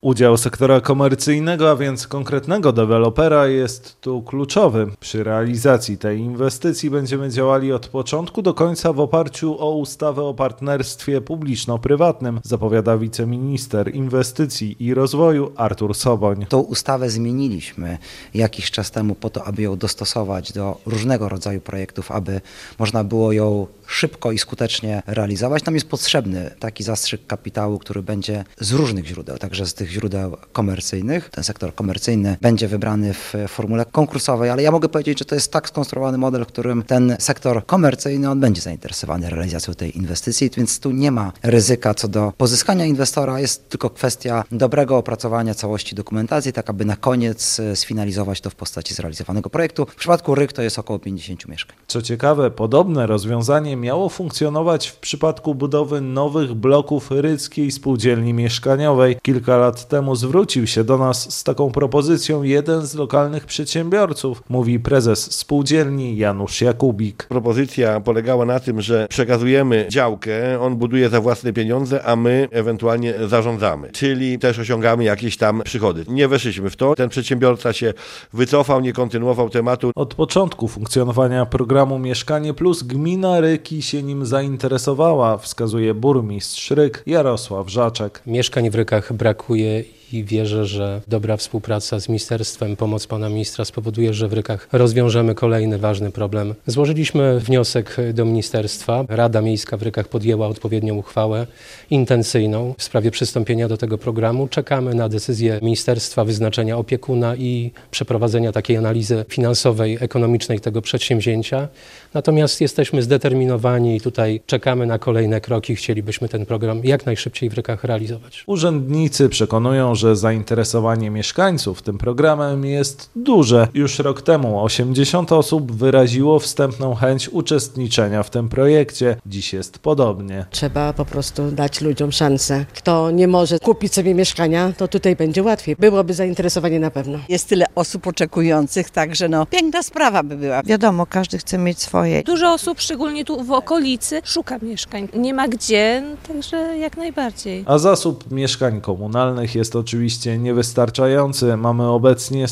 Udział sektora komercyjnego, a więc konkretnego dewelopera jest tu kluczowy. Przy realizacji tej inwestycji będziemy działali od początku do końca w oparciu o ustawę o partnerstwie publiczno-prywatnym, zapowiada wiceminister inwestycji i rozwoju Artur Soboń. Tą ustawę zmieniliśmy jakiś czas temu po to, aby ją dostosować do różnego rodzaju projektów, aby można było ją szybko i skutecznie realizować. Nam jest potrzebny taki zastrzyk kapitału, który będzie z różnych źródeł, także z tych źródeł komercyjnych. Ten sektor komercyjny będzie wybrany w formule konkursowej, ale ja mogę powiedzieć, że to jest tak skonstruowany model, w którym ten sektor komercyjny, on będzie zainteresowany realizacją tej inwestycji, więc tu nie ma ryzyka co do pozyskania inwestora, jest tylko kwestia dobrego opracowania całości dokumentacji, tak aby na koniec sfinalizować to w postaci zrealizowanego projektu. W przypadku Ryk to jest około 50 mieszkań. Co ciekawe, podobne rozwiązanie miało funkcjonować w przypadku budowy nowych bloków Ryckiej Spółdzielni Mieszkaniowej. Kilka lat temu zwrócił się do nas z taką propozycją jeden z lokalnych przedsiębiorców, mówi prezes spółdzielni Janusz Jakubik. Propozycja polegała na tym, że przekazujemy działkę, on buduje za własne pieniądze, a my ewentualnie zarządzamy, czyli też osiągamy jakieś tam przychody. Nie weszliśmy w to, ten przedsiębiorca się wycofał, nie kontynuował tematu. Od początku funkcjonowania programu Mieszkanie Plus gmina Ryki się nim zainteresowała, wskazuje burmistrz Ryk Jarosław Żaczek. Mieszkań w Rykach brakuje i wierzę, że dobra współpraca z ministerstwem, pomoc pana ministra spowoduje, że w Rykach rozwiążemy kolejny ważny problem. Złożyliśmy wniosek do ministerstwa. Rada Miejska w Rykach podjęła odpowiednią uchwałę intencyjną w sprawie przystąpienia do tego programu. Czekamy na decyzję ministerstwa, wyznaczenia opiekuna i przeprowadzenia takiej analizy finansowej, ekonomicznej tego przedsięwzięcia. Natomiast jesteśmy zdeterminowani i tutaj czekamy na kolejne kroki. Chcielibyśmy ten program jak najszybciej w Rykach realizować. Urzędnicy przekonują, że zainteresowanie mieszkańców tym programem jest duże. Już rok temu 80 osób wyraziło wstępną chęć uczestniczenia w tym projekcie. Dziś jest podobnie. Trzeba po prostu dać ludziom szansę. Kto nie może kupić sobie mieszkania, to tutaj będzie łatwiej. Byłoby zainteresowanie na pewno. Jest tyle osób oczekujących, także piękna sprawa by była. Wiadomo, każdy chce mieć swoje. Dużo osób, szczególnie tu w okolicy, szuka mieszkań. Nie ma gdzie, także jak najbardziej. A zasób mieszkań komunalnych jest oczywiście niewystarczający. Mamy obecnie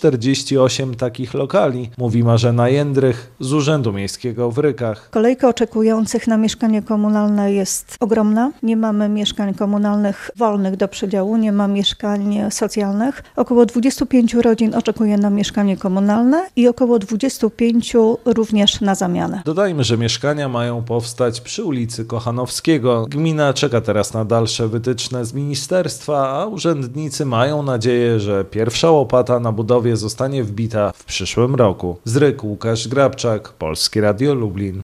148 takich lokali, mówi Marzena Jędrych z Urzędu Miejskiego w Rykach. Kolejka oczekujących na mieszkanie komunalne jest ogromna. Nie mamy mieszkań komunalnych wolnych do przedziału, nie ma mieszkań socjalnych. Około 25 rodzin oczekuje na mieszkanie komunalne i około 25 również na zamianę. Dodajmy, że mieszkania mają powstać przy ulicy Kochanowskiego. Gmina czeka teraz na dalsze wytyczne z ministerstwa, a urzędnicy mają nadzieję, że pierwsza łopata na budowie zostanie wbita w przyszłym roku. Z Ryk Łukasz Grabczak, Polskie Radio Lublin.